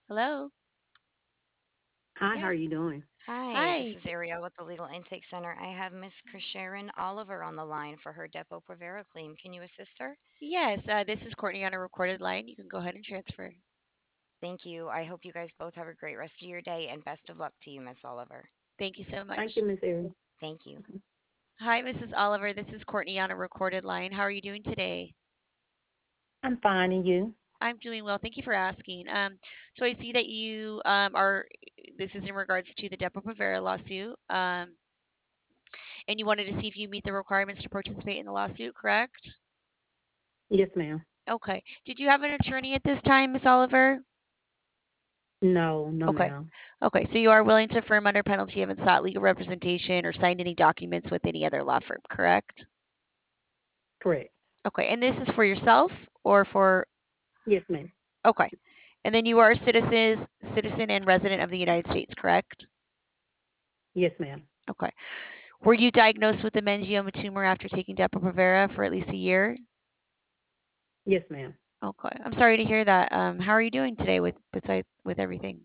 Hello. Hi, how Yeah. are you doing? Hi, this Hi. is Ariel with the Legal Intake Center. I have Miss Sharon Oliver on the line for her Depo Provera claim. Can you assist her? Yes, this is Courtney on a recorded line. You can go ahead and transfer. Thank you. I hope you guys both have a great rest of your day and best of luck to you, Miss Oliver. Thank you so Thank much. you, Miss Erin. Thank you. Hi, Mrs. Oliver. This is Courtney on a recorded line. How are you doing today? I'm fine, and you? I'm doing well. Thank you for asking. So I see that you are. This is in regards to the Depo-Provera lawsuit, and you wanted to see if you meet the requirements to participate in the lawsuit, correct? Yes, ma'am. Okay. Did you have an attorney at this time, Miss Oliver? No, no, Okay. ma'am. Okay. So you are willing to affirm under penalty of sought legal representation or signed any documents with any other law firm, correct? Correct. Okay. And this is for yourself or for Yes, ma'am. okay. And then you are a citizen and resident of the United States, correct? Yes, ma'am. Okay. Were you diagnosed with a meningioma tumor after taking Depo-Provera for at least a year? Yes, ma'am. Okay. I'm sorry to hear that. How are you doing today with everything?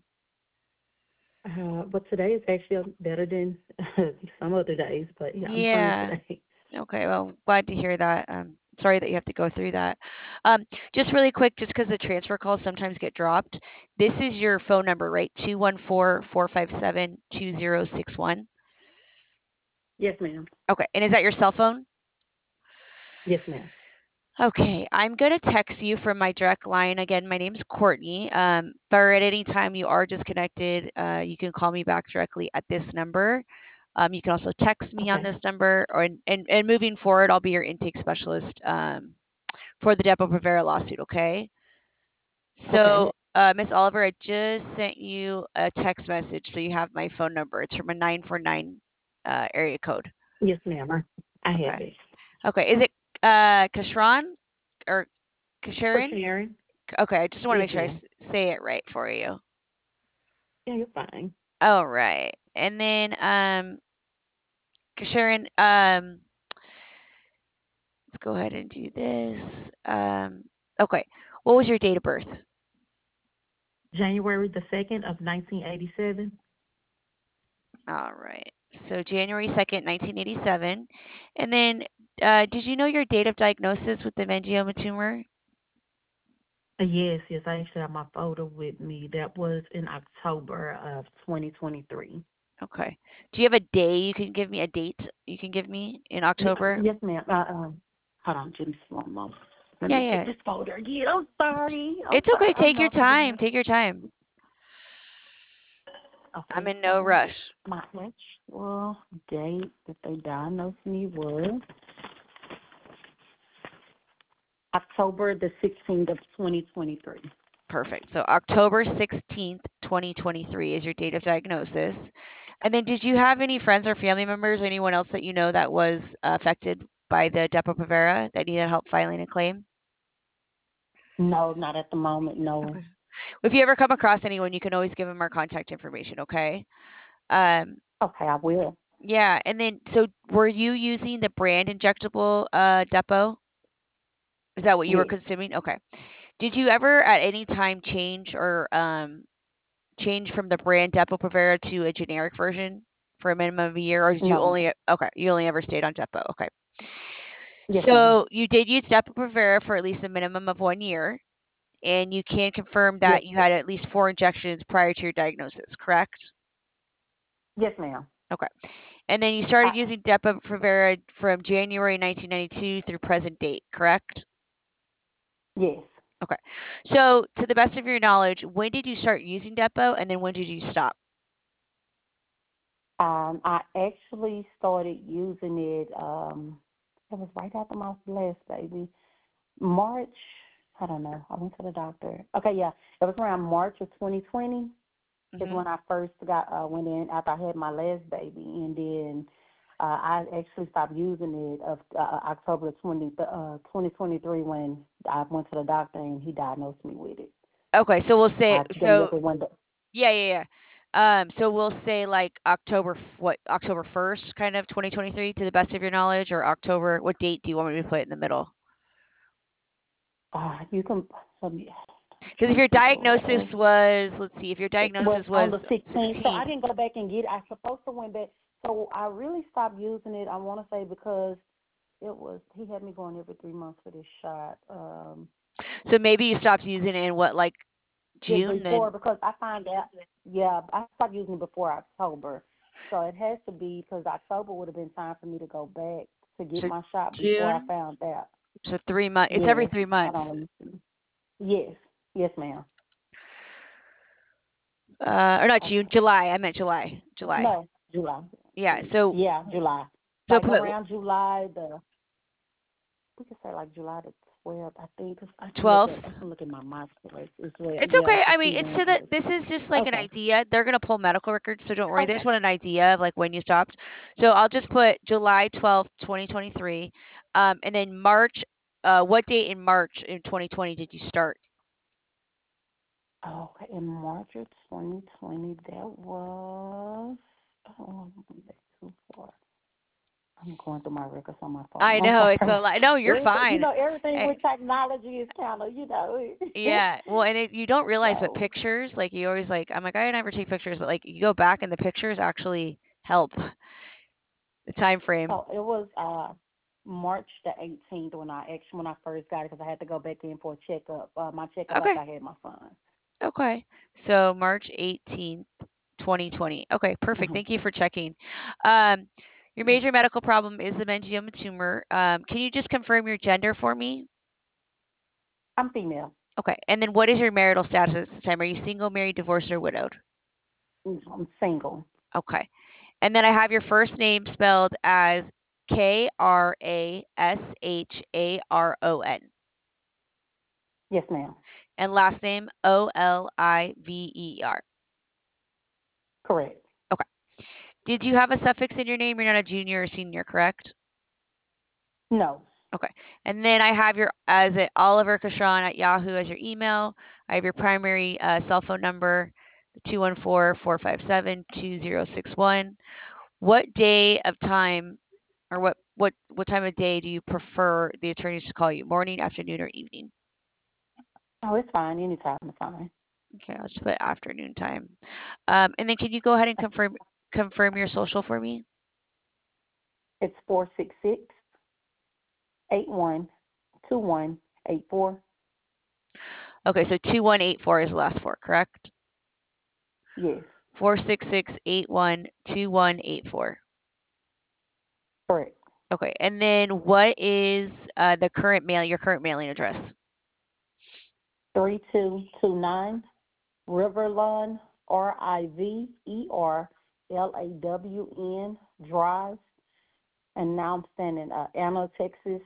But today is actually better than some other days, but yeah, I'm fine Yeah. today. Okay, well, glad to hear that. Sorry that you have to go through that. Just really quick, just because the transfer calls sometimes get dropped, this is your phone number, right? 214-457-2061. Yes, ma'am. Okay, and is that your cell phone? Yes, ma'am. Okay, I'm going to text you from my direct line. Again, my name's Courtney. But at any time you are disconnected, you can call me back directly at this number. You can also text me on Okay. this number, or and moving forward, I'll be your intake specialist for the Depo-Provera lawsuit. Okay. Okay. So, Miss Oliver, I just sent you a text message, so you have my phone number. It's from a 949 area code. Yes, ma'am. I have Okay. it. Okay. Is it Kashran or For Kasharin? sharing. Okay. I just want to Yes, make sure I ma'am. say it right for you. Yeah, you're fine. All right. And then Kasharin, let's go ahead and do this. Okay. What was your date of birth? January the 2nd of 1987. All right. So January 2nd, 1987. And then, did you know your date of diagnosis with the meningioma tumor? Yes, yes, I actually have my photo with me. That was in October of 2023. Okay. Do you have a day you can give me, a date you can give me in Yeah, October? yes, ma'am. Hold on, just one moment. Let Yeah, me get yeah. this folder again. I'm sorry. I'm It's sorry. okay. I'm Take your not gonna time. be. Take your time. I'm Okay, in no so rush. my actual date that they diagnosed me was October the 16th of 2023. Perfect. So October 16th, 2023 is your date of diagnosis. And then did you have any friends or family members or anyone else that you know that was affected by the Depo-Provera that needed help filing a claim? No, not at the moment. No. Okay. If you ever come across anyone, you can always give them our contact information, okay? Um, Okay, I will. yeah, and then so were you using the brand injectable Depo? Is that what you were Yes. consuming? Okay. Did you ever at any time change from the brand Depo-Provera to a generic version for a minimum of a year, or did you No. only okay, you only ever stayed on Depo? Okay. Yes, ma'am. So you did use Depo-Provera for at least a minimum of 1 year, and you can confirm Yes. that you had at least 4 injections prior to your diagnosis, correct? Yes, ma'am. Okay. And then you I, started using Depo-Provera from January 1992 through present date, correct? yes. Okay. So, to the best of your knowledge, when did you start using Depo, and then when did you stop? I actually started using it. It was right after my last baby. March, I don't know. I went to the doctor. Okay, yeah. It was around March of 2020 is Mhm. when I first got went in after I had my last baby, and then I actually stopped using it of October 2023 when I went to the doctor and he diagnosed me with it. Okay, so we'll say I didn't so. look at one day. Yeah, yeah, yeah. So we'll say like October 1st, kind of 2023, to the best of your knowledge, or October. What date do you want me to put in the middle? You can. Let me. Because if trying your to see what diagnosis was, let's see, if your it was diagnosis on the was 16th. So I 16th, didn't go back and get it. I supposed to went back. So I really stopped using it. I want to say because he had me going every 3 months for this shot. so maybe you stopped using it in what, like Yeah, June before then? because I found out. Yeah, I stopped using it before October. So it has to be because October would have been time for me to go back to get So my shot before I June? found out. So 3 months. It's every Yes. three Hold on, months. let me see. Yes. Yes, ma'am. Or not June, Okay. July. I meant July. July. No, July. Yeah. So Yeah, July. so Like put around July we could say like July the 12th, I think. 'Cause I can look 12th. at my MySpace as well. It's Yeah, okay. to I see mean, it's when so it that was. this is just like an Okay. idea. They're gonna pull medical records, so don't worry. They just Okay. want an idea of like when you stopped. So I'll just put July 12th, 2023. And then March. What date in March in 2020 did you start? Okay. In March of 2020, that was. Oh, that's too far. I'm going through my records on my phone. I I'm know it's sorry. a lot. No, you're Everything, fine. everything Eh, with technology is kind of, Yeah. Well, and you don't realize, but So, pictures, like you always like, I'm like, I never take pictures, but like you go back and the pictures actually help the time frame. so it was March the 18th when I first got it because I had to go back in for a checkup. My checkup Okay. after I had my son. Okay. So March 18th, 2020. Okay, perfect. Hmm. Thank you for checking. Um, your major medical problem is the meningioma tumor. Can you just confirm your gender for me? I'm female. Okay. And then what is your marital status at this time? Are you single, married, divorced, or widowed? I'm single. Okay. And then I have your first name spelled as Krasharon Yes, ma'am. and last name Oliver. Correct. Okay. Did you have a suffix in your name? You're not a junior or senior, correct? No. Okay. And then I have your as it Oliver Cashon at Yahoo as your email. I have your primary cell phone number, 214-457-2061. What day of time or what time of day do you prefer the attorneys to call you? Morning, afternoon, or evening? Oh, it's fine. Anytime is fine. Okay, I'll just put afternoon time. And then can you go ahead and confirm your social for me? It's 466-8121-84. Okay, so 2184 is the last four, correct? Yes. 466-8121-84. Correct. Okay, and then what is your current mailing address? 3229 Riverlawn, Riverlawn Drive. And now I'm staying in Anna, Texas,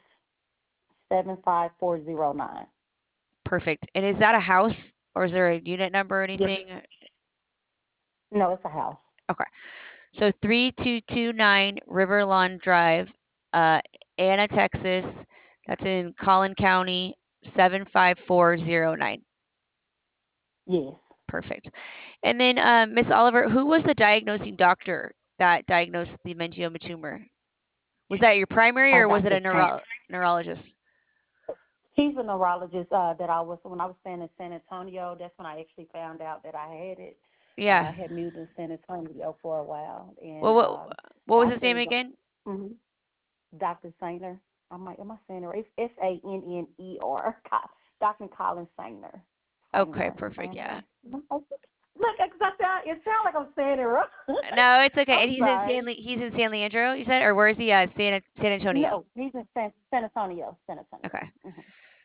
75409. Perfect. And is that a house or is there a unit number or Yes. anything? No, it's a house. Okay. So 3229 River Lawn Drive, uh, Anna, Texas. That's in Collin County, 75409. Yes. Perfect. And then, Miss Oliver, who was the diagnosing doctor that diagnosed the meningioma tumor? Was that your primary or was it Dr. a Saint. neurologist? He's a neurologist when I was staying in San Antonio. That's when I actually found out that I had it. Yeah. I had moved in San Antonio for a while. And Well, what was his name Dr. again? Mhm. Dr. Sainer. Am I saying it right? It's Sanner. Dr. Colin Sainer. Okay, Sainer. perfect. Yeah. Sainer. Look, it sounds like I'm saying it right. No, it's okay. And I'm sorry. He's in San Leandro, you said, or where is he? San Antonio. No, he's in San Antonio. San Antonio. Okay. Hmm.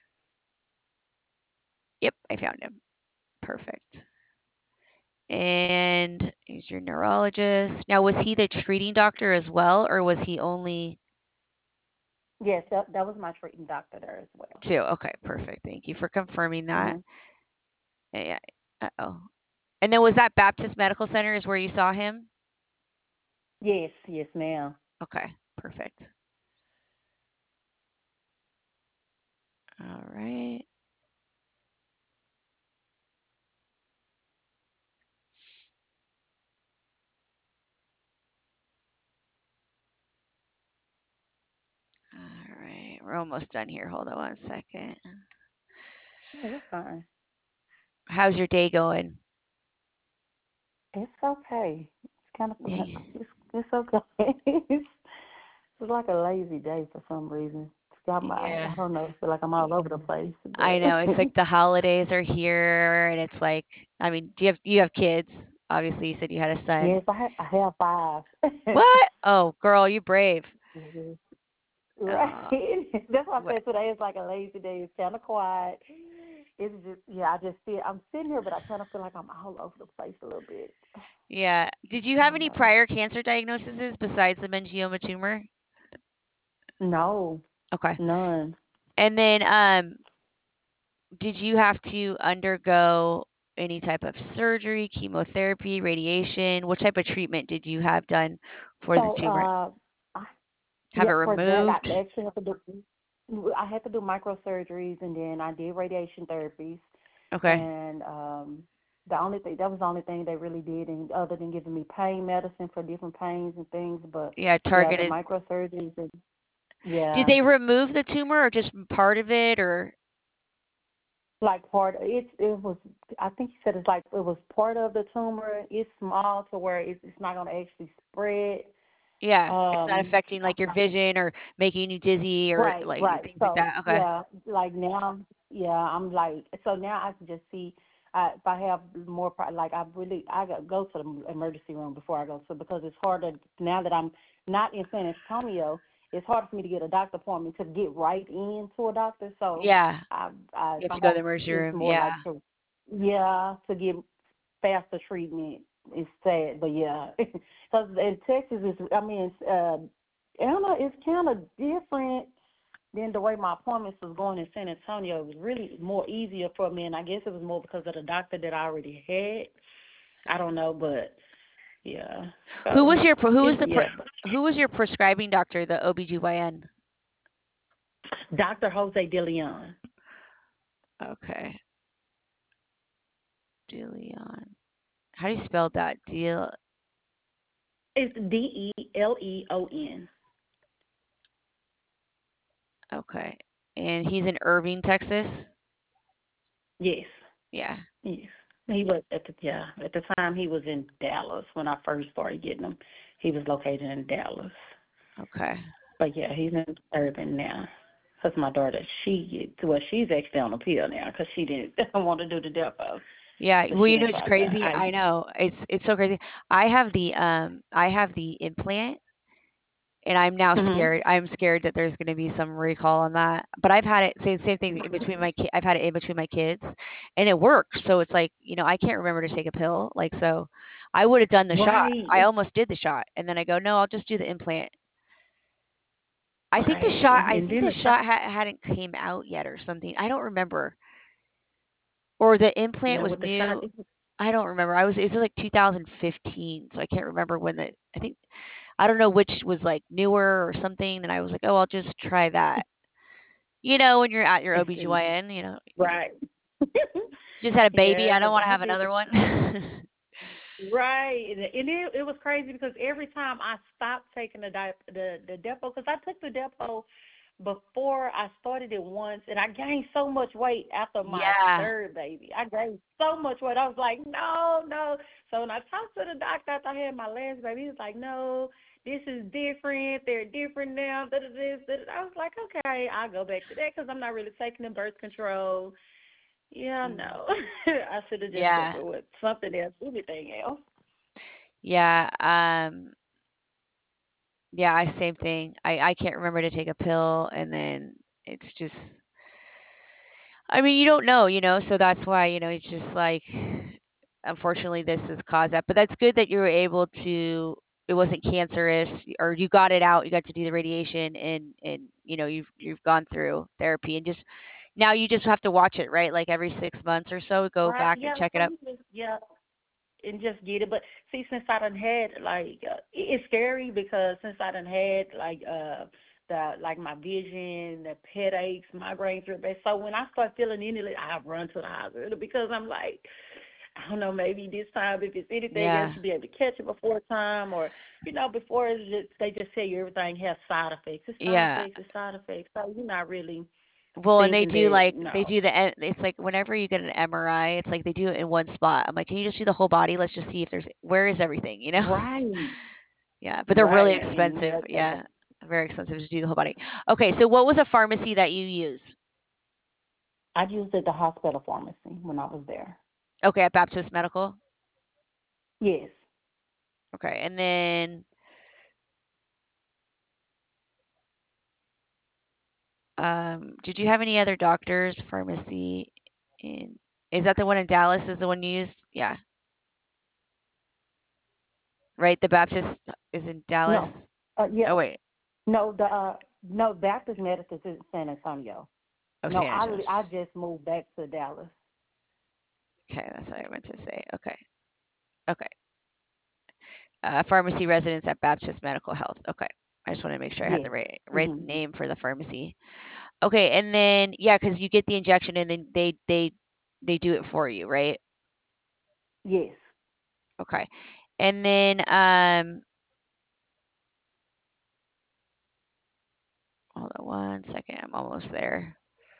Yep, I found him. Perfect. And he's your neurologist. Now, was he the treating doctor as well, or was he only Yes, that was my treating doctor there as well. two? Okay, perfect. Thank you for confirming that. Hmm. Yeah. Uh-oh. And then was that Baptist Medical Center is where you saw him? Yes, yes, ma'am. Okay, perfect. All right. All right. We're almost done here. Hold on one second. Oh, you're fine. How's your day going? It's okay. It's kind of Yeah. it's okay. It's like a lazy day for some reason. It's got my Yeah. I don't know. I feel like I'm all over the place, I but know. It's like the holidays are here and it's like, I mean, do you have kids? Obviously, you said you had a son. yes, I have five. What? Oh, girl, you brave. Mhm. Right. Uh, That's why I what? said today is like a lazy day. It's kind of quiet. It's just yeah. I'm sitting here, but I kind of feel like I'm all over the place a little bit. Yeah. Did you I have don't any know. prior cancer diagnoses besides the meningioma tumor? No, Okay. none. And then did you have to undergo any type of surgery, chemotherapy, radiation? What type of treatment did you have done for the So tumor? I, Have yeah, it for that removed? I actually have to do. I had to do microsurgeries, and then I did radiation therapies, Okay. and the only thing that was the only thing they really did, and other than giving me pain medicine for different pains and things, but Yeah, yeah, the targeted. microsurgeries and Did yeah. they remove the tumor or just part of it or Like part it was I think he said it's like it was part of the tumor. It's small to where it's not gonna actually spread. yeah, it's not Um affecting like your vision or making you dizzy or right, like right. things like So that? Okay. yeah, like now yeah, I'm like so now I can just see if I have more like I go to the emergency room before I go to because it's harder now that I'm not in San Antonio. It's harder for me to get a doctor appointment to get right into a doctor. So Yeah, I you have if to I go to have the emergency it's room. more like Yeah. to get faster treatment. It's sad, but yeah, because in Texas is I mean I don't know, it's kind of different than the way my appointments was going in San Antonio. It was really more easier for me, and I guess it was more because of the doctor that I already had. I don't know, but yeah. Who So was your who it's was the yeah, who was your prescribing doctor, the OBGYN? Dr. Jose DeLeon. Okay. DeLeon. How do you spell that? Deal. It's DeLeon. Okay. And he's in Irving, Texas? Yes, Yeah. yes. He was at the time he was in Dallas when I first started getting him. He was located in Dallas, Okay. but yeah, he's in Urban now. Because my daughter, she's actually on appeal now because she didn't want to do the depot, Yeah, so well, she you know didn't it's try the crazy. I. I know. It's so crazy. I have the implant and I'm now Mhm. scared. I'm scared that there's going to be some recall on that. But I've had it same thing in between I've had it in between my kids and it works. So it's like, I can't remember to take a pill. Like so I would have done the shot. I Right, almost did the shot and then I go, "No, I'll just do the implant." right, I and think then the the shot. shot hadn't came out yet or something. I don't remember. Or the implant Yeah, was with the shot. new. I don't remember. It was like 2015, so I can't remember when I think I don't know which was like newer or something, and I was like, "Oh, I'll just try that." When you're at your OBGYN, Right. just had a baby, Yeah, I don't because want to I have did. another one. Right, and it was crazy because every time I stopped taking the depot, because I took the depot before I started it once, and I gained so much weight after my Yeah. third baby. I gained so much weight. I was like, no, no. So when I talked to the doctor after I had my last baby, he was like, no, this is different. They're different now. Da, da, this, da, da. I was like, okay, I'll go back to that because I'm not really taking the birth control. Yeah, Mm. no. I should have just stuck Yeah. with something else, anything else. Yeah. Yeah, same thing. I can't remember to take a pill, and then it's just I mean, you don't know, so that's why, it's just like, unfortunately, this has caused that. But that's good that you were able to, it wasn't cancerous, or you got it out, you got to do the radiation, and you've gone through therapy, and just now you just have to watch it, right? Like every 6 months or so, go Right, back and yeah, check it so up. you just, yeah, and just get it. But see, since I done had, like, it's scary because since I done had, like, like my vision, the headaches, migraines, real bad. So when I start feeling any, I run to the hospital because I'm like, I don't know, maybe this time if it's anything else, Yeah. you'll be able to catch it before time, or before it's just they just tell you everything has side effects. It's side Yeah. effects. It's side effects. So you're not really. Well, and thinking that they no. do it's like whenever you get an MRI, it's like they do it in one spot. I'm like, can you just do the whole body? Let's just see if there's where is everything, you know? Right, Yeah, but they're really right, and expensive. Yeah, very expensive to do the whole body. Okay, so what was a pharmacy that you use? I used it at the hospital pharmacy when I was there. Okay, at Baptist Medical. Yes. Okay, and then did you have any other doctors pharmacy in? Is that the one in Dallas? Is the one you used? Yeah, right. The Baptist is in No. Dallas. Yeah. Oh wait. No. No, Baptist Medicine is in San Antonio. Oh, No, San Antonio. I just moved back to Dallas. Okay, that's what I meant to say. Okay. Okay. Pharmacy residence at Baptist Medical Health. Okay. I just want to make sure I had the Yes. right Mhm. name for the pharmacy. Okay, and then yeah, because you get the injection and then they do it for you, right? Yes. Okay. And then hold on one second, I'm almost there.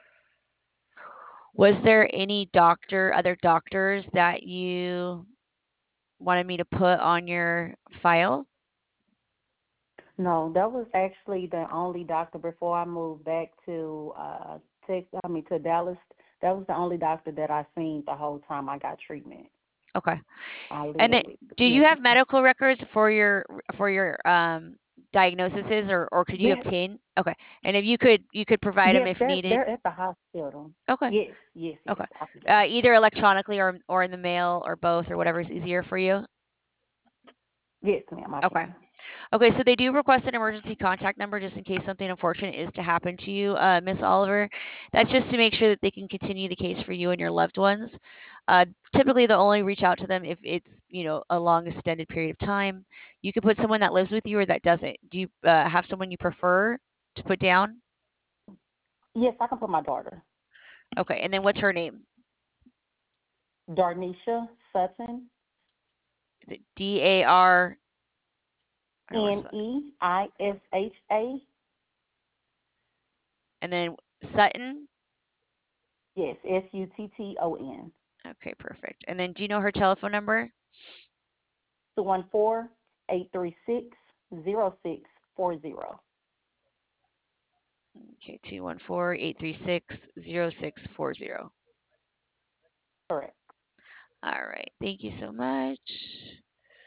Was there any other doctors that you wanted me to put on your file? No, that was actually the only doctor before I moved back to to Dallas. That was the only doctor that I seen the whole time I got treatment. Okay. I And then literally, do you yes, have ma'am. medical records for your diagnoses or could you Yes, obtain? Okay. And if you could provide them yes, if needed. they're at the hospital. Okay. Yes, yes, yes, Okay. I can get 'em. Either electronically or in the mail or both or whatever is easier for you. Yes, ma'am, I Okay. can. Okay, so they do request an emergency contact number just in case something unfortunate is to happen to you, Miss Oliver. That's just to make sure that they can continue the case for you and your loved ones. Typically, they'll only reach out to them if it's a long extended period of time. You could put someone that lives with you or that doesn't. Do you have someone you prefer to put down? Yes, I can put my daughter, Okay, and then what's her name? Darnisha Sutton, Is it DAR? I don't know where's that. Neisha. And then Sutton. Yes, Sutton. Okay, perfect. And then do you know her telephone number? 214-836-0640. Okay, 214-836-0640. Correct. All right. Thank you so much.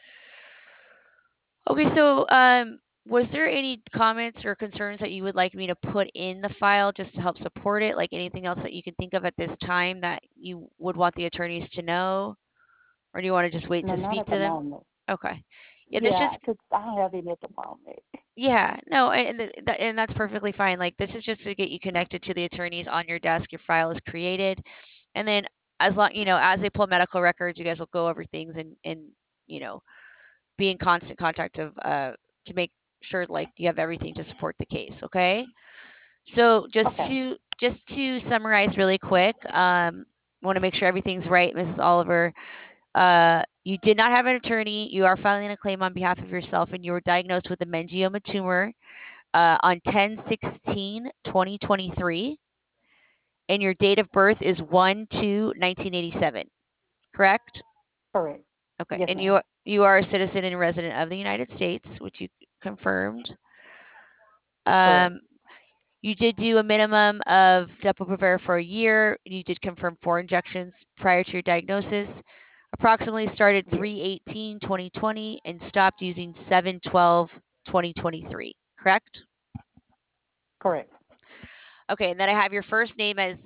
Okay, so was there any comments or concerns that you would like me to put in the file just to help support it? Like anything else that you can think of at this time that you would want the attorneys to know? Or do you want to just wait No, to not speak at the to them? moment. Okay. Yeah, there's Yeah, just 'cause I don't have any at the moment. yeah, no, and that's perfectly fine. Like this is just to get you connected to the attorneys on your desk. Your file is created, and then as they pull medical records, you guys will go over things and you know, be in constant contact of to make sure like you have everything to support the case. Okay, so Okay. just to summarize really quick, want to make sure everything's right, Mrs. Oliver. You did not have an attorney. You are filing a claim on behalf of yourself, and you were diagnosed with a meningioma tumor on 10/16/2023, and your date of birth is 1/2/1987. Correct? Correct. Okay, Yes, and ma'am. you are a citizen and resident of the United States, which you confirmed. Correct. Um, you did do a minimum of Depo-Provera for a year. You did confirm 4 injections prior to your diagnosis. Approximately started Yes. 3/18/2020 and stopped using 7/12/2023. Correct? Correct. Okay, and then I have your first name as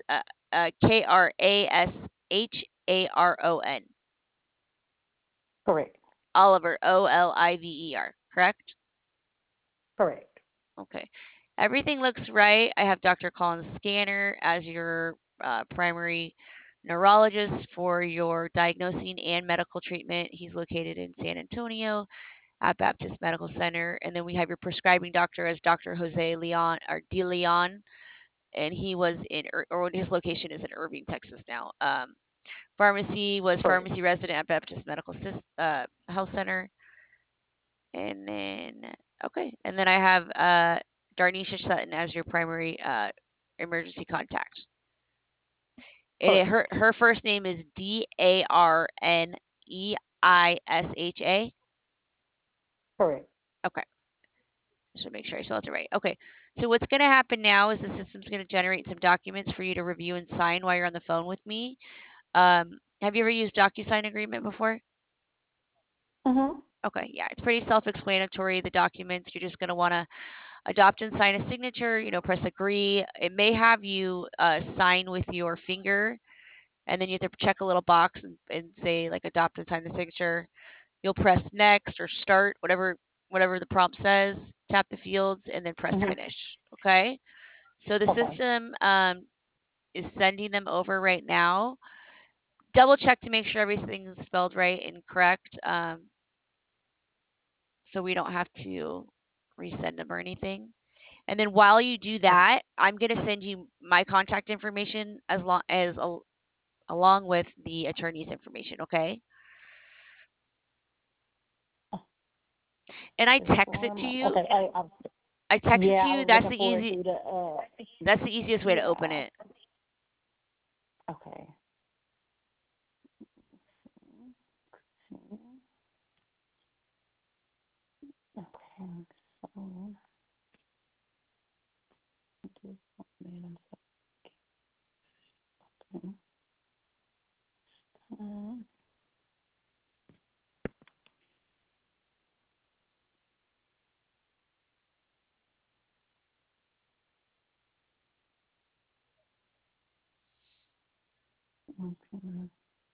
Krasharon. Correct. Oliver, Oliver. Correct? Correct. Okay. Everything looks right. I have Dr. Collins Scanner as your primary neurologist for your diagnosing and medical treatment. He's located in San Antonio at Baptist Medical Center. And then we have your prescribing doctor as Dr. Jose Leon or De Leon. And he was or his location is in Irving, Texas now. Pharmacy was Correct. pharmacy resident at Baptist Medical Health Center. And then, okay. And then I have Darnisha Sutton as your primary emergency contact. And Correct. her first name is Darneisha. Correct. Okay, just to make sure I spelled it right. Okay, so what's going to happen now is the system's going to generate some documents for you to review and sign while you're on the phone with me. Have you ever used DocuSign agreement before? Mhm. Okay, yeah, it's pretty self-explanatory. The documents, you're just going to want to adopt and sign a signature, press agree. It may have you sign with your finger, and then you have to check a little box and say like adopt and sign the signature. You'll press next or start, whatever the prompt says, tap the fields, and then press Mhm. finish. Okay, so the Okay. system is sending them over right now. Double check to make sure everything's spelled right and correct, so we don't have to resend them or anything. And then while you do Okay. that, I'm gonna send you my contact information along with the attorney's information. Okay. Oh, And I just text it one to moment. you. Okay. I text it to Yeah, I you. was looking forward to the. That's the easiest way to open Yeah. it. Okay. Okay. So this one, uh, okay.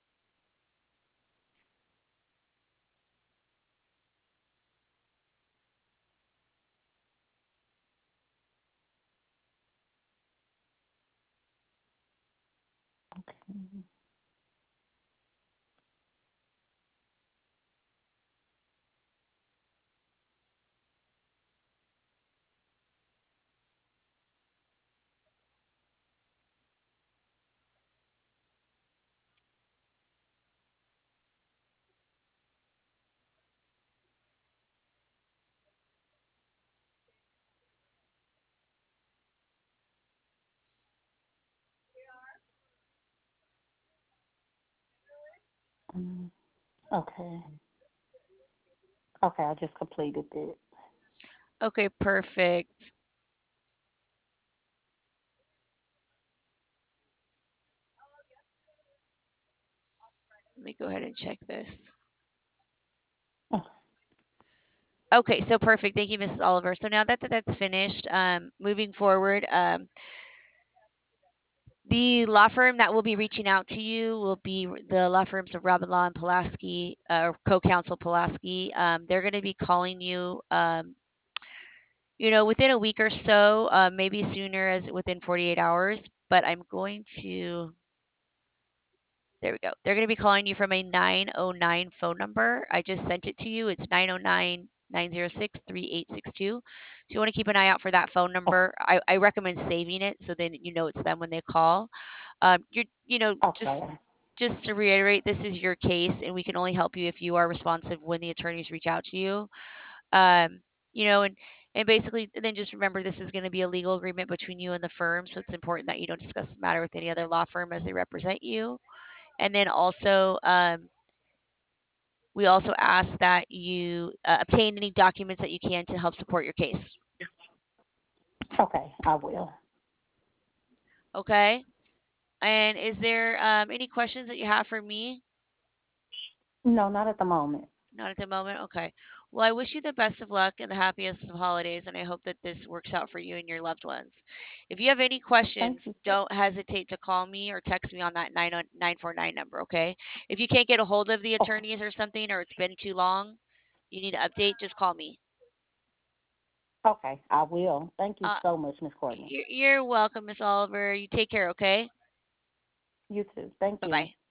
Mm, okay. Okay, I just completed it. Okay, perfect. Let me go ahead and check this. Oh, Okay, so perfect. Thank you, Mrs. Oliver. So now that that's finished, moving forward, the law firm that will be reaching out to you will be the law firms of Robin Law and Pulaski, or co-counsel Pulaski. They're going to be calling you, within a week or so, maybe sooner as within 48 hours. But I'm going to There we go. They're going to be calling you from a 909 phone number. I just sent it to you. It's 909-906-3862. So you want to keep an eye out for that phone oh, number. I recommend saving it so then you know it's them when they call. You're, just okay. to reiterate, this is your case, and we can only help you if you are responsive when the attorneys reach out to you. Um, and basically, then just remember this is going to be a legal agreement between you and the firm, so it's important that you don't discuss the matter with any other law firm as they represent you. And then also, we also ask that you obtain any documents that you can to help support your case. Okay, I will. Okay. And is there any questions that you have for me? No, not at the moment. Not at the moment. Okay. Well, I wish you the best of luck and the happiest of holidays, and I hope that this works out for you and your loved ones. If you have any Thank questions, you. don't hesitate to call me or text me on that 949 number. Okay. If you can't get a hold of the Okay, attorneys or something, or it's been too long, you need to update, just call me. okay, I will. Thank you Uh, so much, Miss Courtney. you're welcome, Miss Oliver. You take care, okay? You too. Thank Bye you. bye.